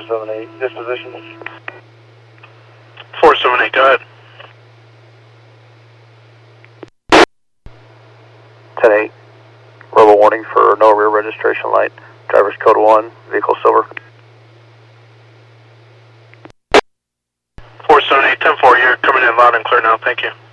478, disposition. 478, go ahead. 10-8. Verbal warning for no rear registration light. Driver's code 1, vehicle silver. 478, 10-4, you're coming in loud and clear now, thank you.